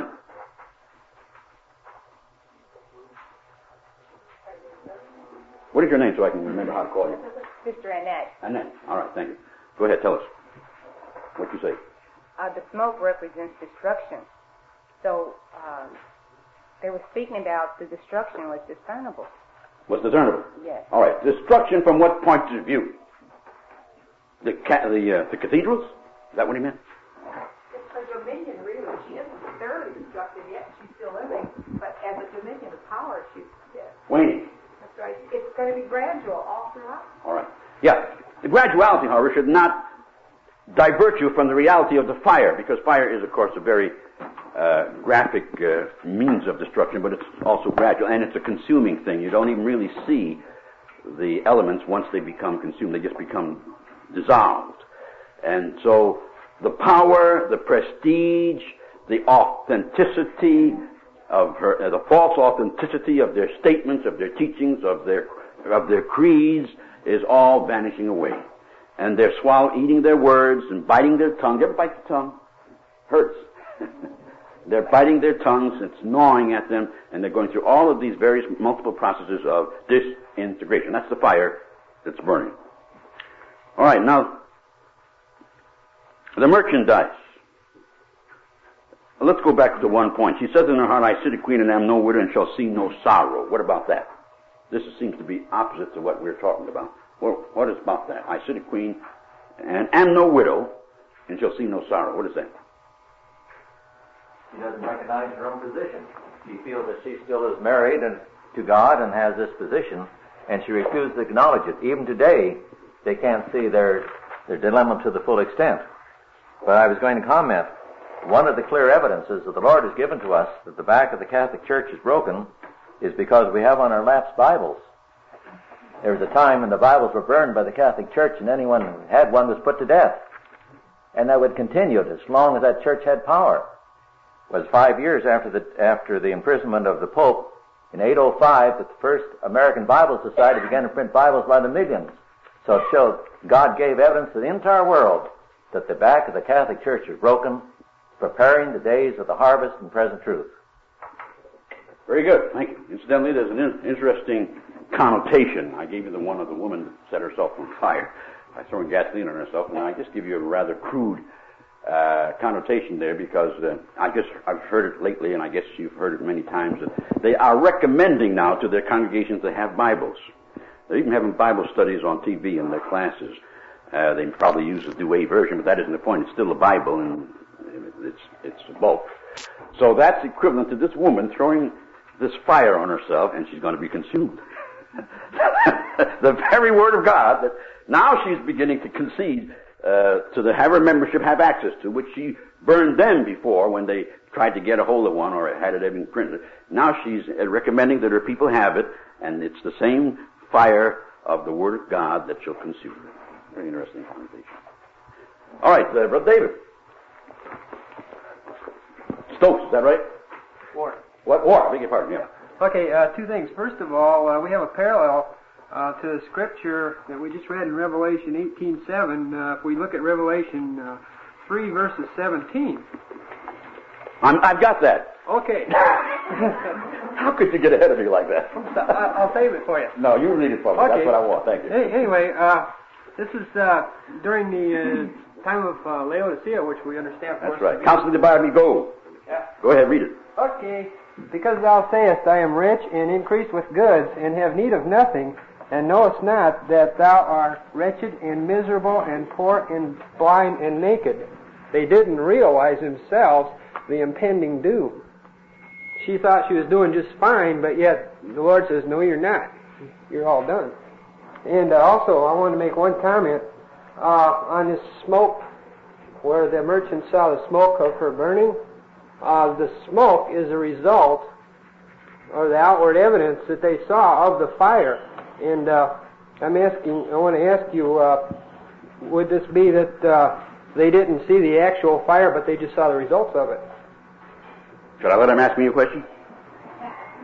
What is your name so I can remember how to call you? Sister Annette. Annette. All right, thank you. Go ahead, tell us what you say. Uh, the smoke represents destruction. So um, they were speaking about the destruction was discernible. Was discernible? Yes. All right. Destruction from what point of view? The ca- the uh, the cathedrals? Is that what he meant? It's a dominion, really. She isn't thoroughly destructive yet. She's still living, but as a dominion of power, she's dead. Waning. That's right. It's going to be gradual all throughout. All right. Yeah. The graduality, however, should not divert you from the reality of the fire, because fire is, of course, a very uh, graphic uh, means of destruction, but it's also gradual, and it's a consuming thing. You don't even really see the elements once they become consumed. They just become dissolved. And so the power, the prestige, the authenticity of her, uh, the false authenticity of their statements, of their teachings, of their of their creeds, is all vanishing away. And they're swallowing, eating their words and biting their tongue. You ever bite the tongue? Hurts. They're biting their tongues, it's gnawing at them, and they're going through all of these various multiple processes of disintegration. That's the fire that's burning. All right, now, the merchandise. Let's go back to one point. She says in her heart, I sit a queen and am no widow and shall see no sorrow. What about that? This seems to be opposite to what we're talking about. Well, what is about that? I sit a queen and am no widow and shall see no sorrow. What is that? She doesn't recognize her own position. She feels that she still is married and to God and has this position, and she refuses to acknowledge it. Even today, they can't see their, their dilemma to the full extent. But I was going to comment, one of the clear evidences that the Lord has given to us that the back of the Catholic Church is broken is because we have on our laps Bibles. There was a time when the Bibles were burned by the Catholic Church, and anyone who had one was put to death. And that would continue as long as that church had power. It was five years after the after the imprisonment of the Pope in eight oh five that the first American Bible Society began to print Bibles by the millions. So it shows God gave evidence to the entire world that the back of the Catholic Church is broken, preparing the days of the harvest and present truth. Very good, thank you. Incidentally, there's an in- interesting connotation. I gave you the one of the woman that set herself on fire by throwing gasoline on herself, and I just give you a rather crude uh, connotation there because uh, I guess I've heard it lately, and I guess you've heard it many times, that they are recommending now to their congregations to have Bibles. They're even having Bible studies on T V in their classes. Uh, they probably use the Douay version, but that isn't the point. It's still a Bible, and it's it's a bulk. So that's equivalent to this woman throwing this fire on herself, and she's going to be consumed. The very Word of God that now she's beginning to concede uh, to the have her membership have access to, which she burned them before when they tried to get a hold of one or had it even printed. Now she's uh, recommending that her people have it, and it's the same fire of the Word of God that shall consume them. Very interesting conversation. All right, uh, Brother David. Stokes, is that right? War. What? War, I beg your pardon, yeah. Okay, uh, two things. First of all, uh, we have a parallel uh, to the scripture that we just read in Revelation eighteen seven. Uh, if we look at Revelation uh, three, verses seventeen. I'm, I've got that. Okay. How could you get ahead of me like that? I'll save it for you. No, you read it for me. Okay. That's what I want. Thank you. Hey, anyway, uh, this is uh, during the uh, time of uh, Laodicea, which we understand. That's right. Constantly by me go. Yeah. Go ahead, read it. Okay. Because thou sayest, I am rich and increased with goods, and have need of nothing, and knowest not that thou art wretched and miserable and poor and blind and naked. They didn't realize themselves the impending doom. She thought she was doing just fine, but yet the Lord says, no, you're not. You're all done. And uh, also, I want to make one comment uh, on this smoke, where the merchant saw the smoke of her burning. Uh, the smoke is a result, or the outward evidence that they saw of the fire. And uh, I'm asking, I want to ask you, uh, would this be that uh, they didn't see the actual fire, but they just saw the results of it? Should I let him ask me a question?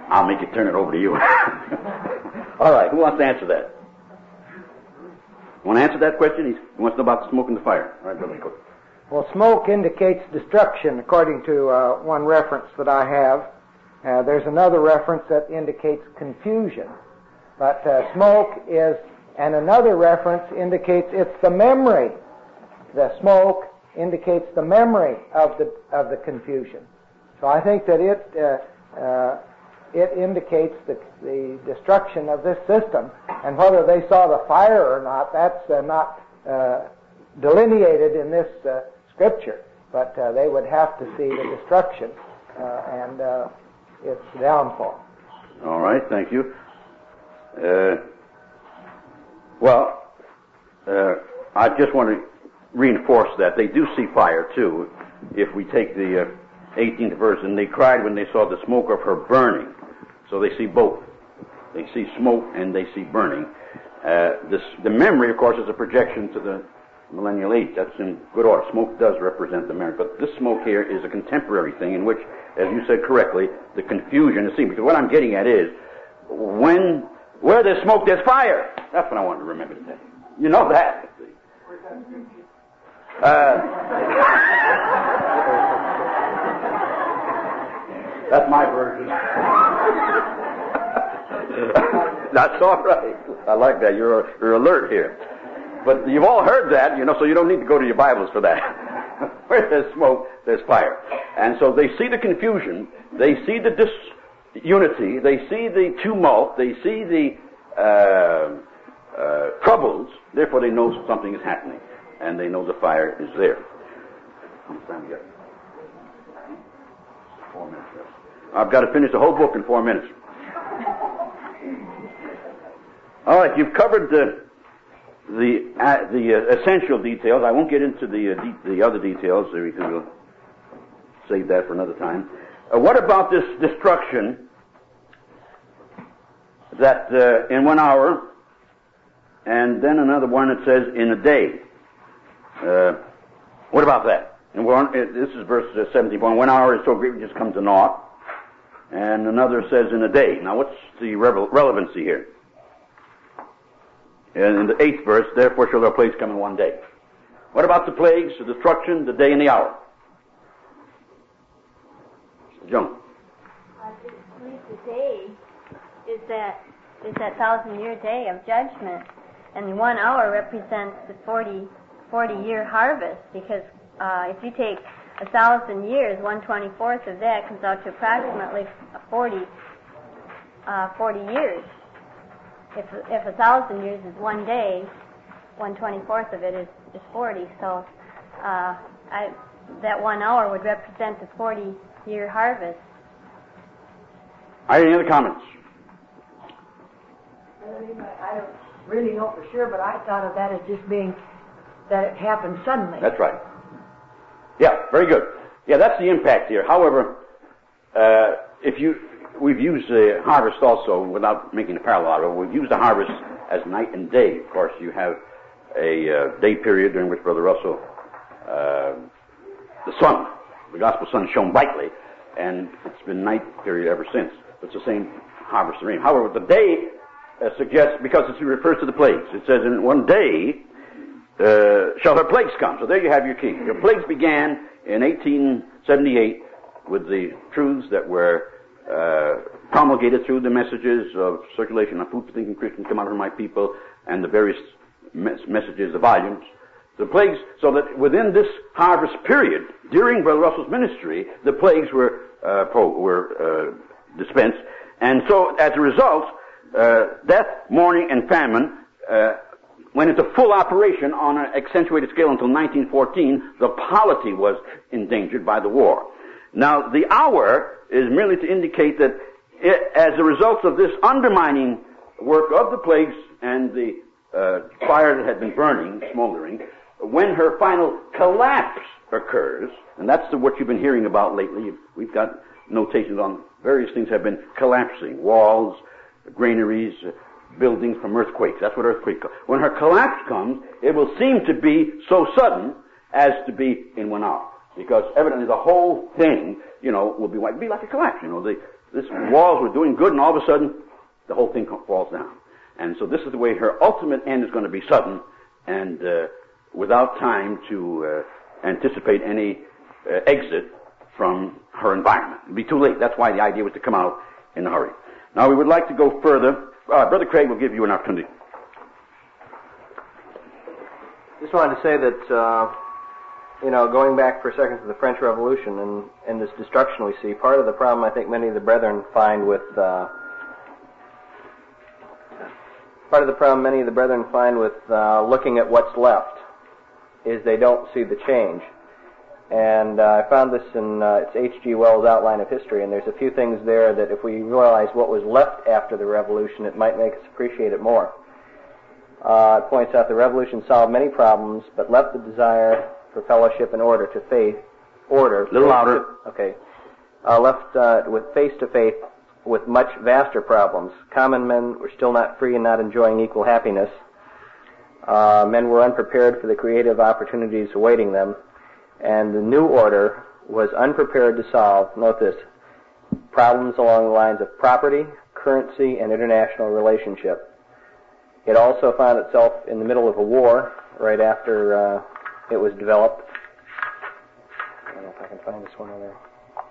I'll make it turn it over to you. All right, who wants to answer that? Want to answer that question? He wants to know about the smoke and the fire. All right, Brother Cook. Well, smoke indicates destruction, according to uh, one reference that I have. Uh, there's another reference that indicates confusion. But uh, smoke is, and another reference indicates it's the memory. The smoke indicates the memory of the of the confusion. So I think that it uh, uh, it indicates the, the destruction of this system. And whether they saw the fire or not, that's uh, not uh, delineated in this uh, scripture. But uh, they would have to see the destruction uh, and uh, its downfall. All right, thank you. Uh, well, uh, I just want to reinforce that they do see fire too. If we take the uh, eighteenth verse, and they cried when they saw the smoke of her burning. So they see both. They see smoke and they see burning. Uh, this, the memory, of course, is a projection to the millennial age. That's in good order. Smoke does represent the memory, but this smoke here is a contemporary thing in which, as you said correctly, the confusion is seen. Because what I'm getting at is, when where there's smoke, there's fire. That's what I want to remember today. You know that. Uh, that's my version. That's all right. I like that. You're you're alert here. But you've all heard that, you know, so you don't need to go to your Bibles for that. Where there's smoke, there's fire. And so they see the confusion, they see the disunity, they see the tumult, they see the uh, uh, troubles, therefore they know something is happening. And they know the fire is there. How much time we got? Four minutes. I've got to finish the whole book in four minutes. All right, you've covered the the uh, the uh, essential details. I won't get into the uh, de- the other details. So we can we'll save that for another time. Uh, what about this destruction that uh, in one hour, and then another one that says in a day? Uh, what about that? And we're on, this is verse seventeen. One hour is so great, it just comes to naught. And another says in a day. Now, what's the revel- relevancy here? And in the eighth verse, therefore shall their plagues come in one day. What about the plagues, the destruction, the day and the hour? John. I believe the day is that is that thousand year day of judgment, and the one hour represents the forty forty year harvest. Because uh, if you take a thousand years, one twenty fourth of that comes out to approximately forty uh, forty years. If if a thousand years is one day, one twenty fourth of it is, is forty. So uh, I, that one hour would represent the forty year harvest. Are there any other comments? I don't really know for sure, but I thought of that as just being that it happened suddenly. That's right. Yeah, very good. Yeah, that's the impact here. However, uh, if you we've used the harvest also without making a parallel out of it. We've used the harvest as night and day. Of course, you have a uh, day period during which Brother Russell, uh, the sun, the gospel sun shone brightly, and it's been night period ever since. It's the same harvest and rain. However, the day uh, suggests, because it refers to the plagues, it says in one day uh, shall her plagues come. So there you have your key. Your plagues began in eighteen seventy-eight with the truths that were uh, promulgated through the messages of circulation of food for thinking Christians come out from my people and the various mes- messages, the volumes. The plagues, so that within this harvest period, during Brother Russell's ministry, the plagues were uh, pro- were uh, dispensed. And so, as a result, uh, death, mourning, and famine uh, went into full operation on an accentuated scale until nineteen fourteen. The polity was endangered by the war. Now, the hour is merely to indicate that it, as a result of this undermining work of the plagues and the uh, fire that had been burning, smoldering, when her final collapse occurs, and that's the, what you've been hearing about lately. We've got notations on various things have been collapsing, walls, granaries, uh, buildings from earthquakes. That's what earthquake comes. When her collapse comes, it will seem to be so sudden as to be in one hour. Because evidently the whole thing, you know, will be, be like a collapse. You know, the, this walls were doing good, and all of a sudden, the whole thing falls down. And so this is the way her ultimate end is going to be sudden, and uh, without time to uh, anticipate any uh, exit from her environment. It'd be too late. That's why the idea was to come out in a hurry. Now we would like to go further. Uh, Brother Craig will give you an opportunity. Just wanted to say that, uh, you know, going back for a second to the French Revolution and, and this destruction we see, part of the problem I think many of the brethren find with, uh, part of the problem many of the brethren find with uh, looking at what's left is they don't see the change. And uh, I found this in uh, it's H G Wells' Outline of History, and there's a few things there that if we realize what was left after the Revolution, it might make us appreciate it more. Uh, it points out the Revolution solved many problems, but left the desire for fellowship and order to faith, order. A little louder. To, okay. Uh, left uh, with face to faith with much vaster problems. Common men were still not free and not enjoying equal happiness. Uh, men were unprepared for the creative opportunities awaiting them. And the new order was unprepared to solve, note this, problems along the lines of property, currency, and international relationship. It also found itself in the middle of a war right after uh, it was developed. I don't know if I can find this one over there.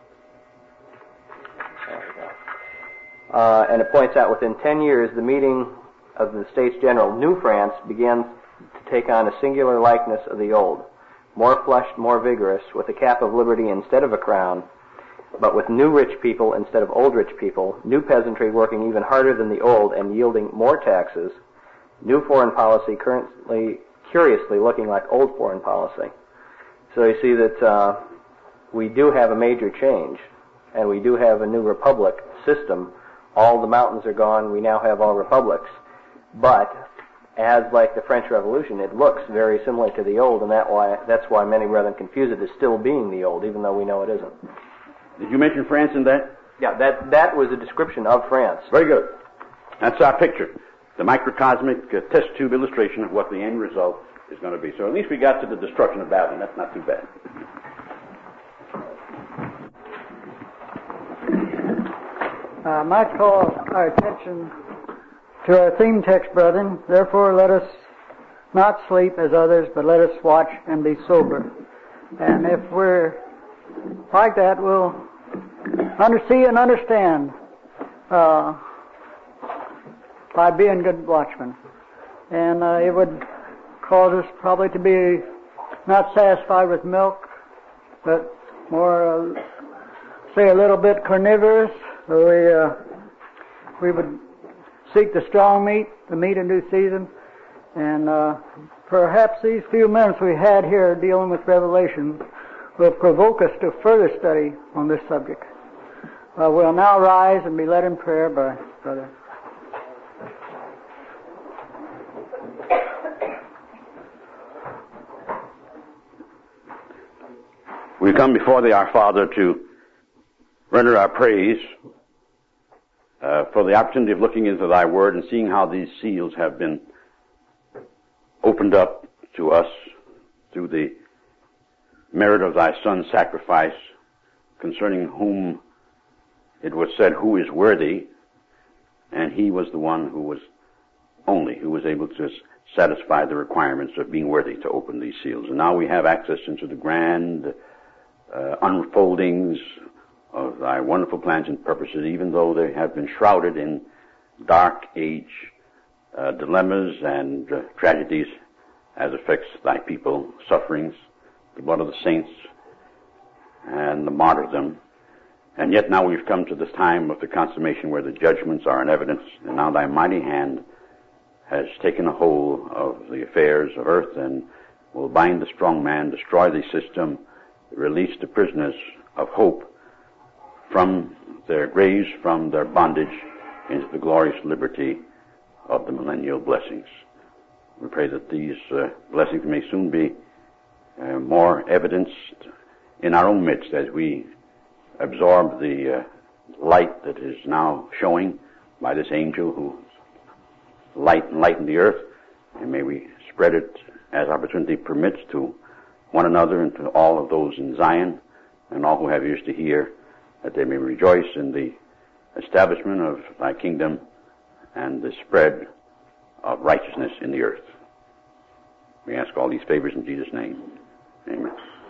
There we go. Uh, and it points out within ten years, the meeting of the States General, New France, began to take on a singular likeness of the old. More flushed, more vigorous, with a cap of liberty instead of a crown, but with new rich people instead of old rich people, new peasantry working even harder than the old and yielding more taxes, new foreign policy currently, curiously looking like old foreign policy. So you see that uh, we do have a major change, and we do have a new republic system. All the mountains are gone, we now have all republics. But as like the French Revolution, it looks very similar to the old, and that why that's why many brethren confuse it as still being the old, even though we know it isn't. Did you mention France in that? Yeah, that that was a description of France. Very good. That's our picture, the microcosmic uh, test tube illustration of what the end result is going to be. So at least we got to the destruction of Babylon. That's not too bad. I might call our attention to our theme text, brethren. Therefore, let us not sleep as others, but let us watch and be sober. And if we're like that, we'll undersee and understand uh, by being good watchmen. And uh, it would cause us probably to be not satisfied with milk, but more, uh, say, a little bit carnivorous. So we uh, we would seek the strong meat, the meat in due season, and uh, perhaps these few minutes we had here dealing with Revelation will provoke us to further study on this subject. Uh, we'll now rise and be led in prayer by Brother. We come before thee, our Father, to render our praise Uh, for the opportunity of looking into thy word and seeing how these seals have been opened up to us through the merit of thy Son's sacrifice, concerning whom it was said, who is worthy, and he was the one who was only, who was able to satisfy the requirements of being worthy to open these seals. And now we have access into the grand uh, unfoldings of thy wonderful plans and purposes, even though they have been shrouded in dark age uh, dilemmas and uh, tragedies as affects thy people, sufferings, the blood of the saints, and the martyrdom. And yet now we've come to this time of the consummation where the judgments are in evidence, and now thy mighty hand has taken a hold of the affairs of earth and will bind the strong man, destroy the system, release the prisoners of hope from their graves, from their bondage, into the glorious liberty of the millennial blessings. We pray that these uh, blessings may soon be uh, more evidenced in our own midst as we absorb the uh, light that is now showing by this angel who light enlightened the earth, and may we spread it as opportunity permits to one another and to all of those in Zion and all who have ears to hear, that they may rejoice in the establishment of thy kingdom and the spread of righteousness in the earth. We ask all these favors in Jesus' name. Amen.